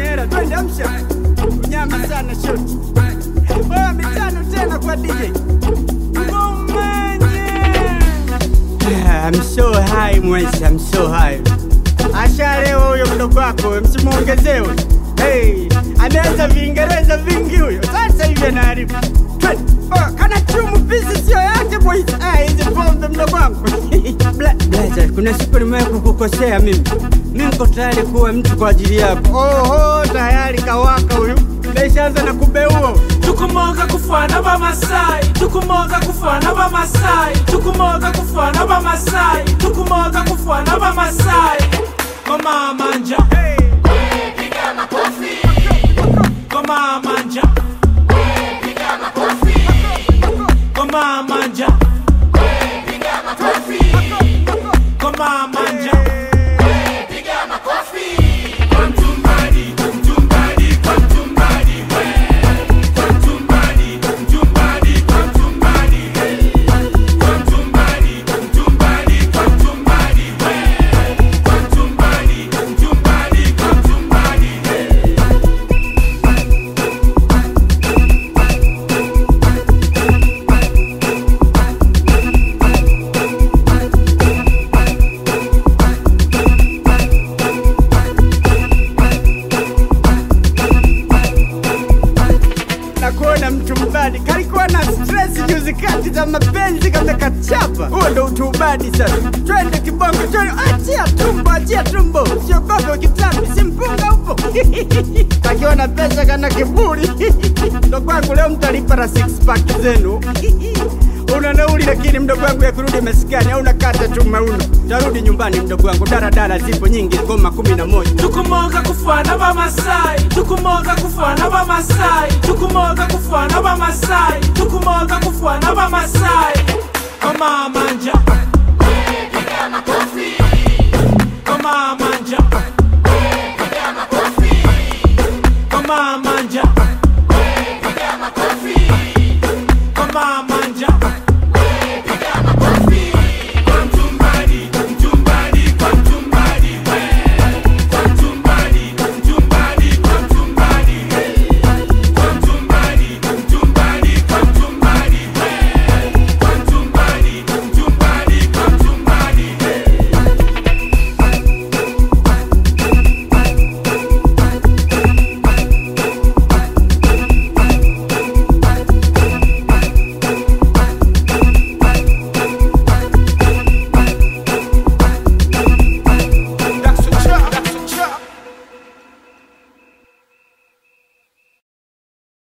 hela, twende amsha. Nyama sana shot. Oh, mitano tena kwa DJ. I'm so high mwezi, I'm so high. Asha leo huyo mdogo wako, msimuongezewe. Hey, anaanza Viingereza vingi huyo. Sasa hivi anaharibu. Oh, kana chumu pisi sio yake boys. Hizi pombe mdogo wangu. Blaza, kuna siku nimeweza kukukosea mimi. Mimi niko tayari kuwa mtu kwa ajili yako. Oho, tayari kawaka huyu. Nishaanza na kubeua. Tukumoga kufana ba Masai, tukumoga kufana ba Masai, tukumoga kufana ba Masai, tukumoga kufana ba Masai. Koma manja, piga makofi. koma manja, Piga makofi. koma manja, Piga makofi. koma manja. Piga makofi. Come to body, come to body, come to body. Come to body, come to body, come to body. Come to body, come to body, come to body. Come to body, come to body, come to body. Nakuona mtu mbadi, kalikuwa na stress juzi kati za mapenzi kama kachapa. Huo ndo utubadi sasa. Twende kibongo, twende achia tumbo. Sio baba kitambi, simpunga upo. Kakiona pesa kana kiburi. Mdogo wangu leo mtalipa na 6 pack zenu. Una nauli lakini mdogo wangu ya kurudi maskani au nakata tu mauno. Tarudi nyumbani mdogo wangu, daradara zipo nyingi, ngoma 11. Tukumoga kufana ba Masai, tukumoga kufana ba Masai, tukumoga kufana ba Masai, tukumoga kufana ba Masai. Koma manja,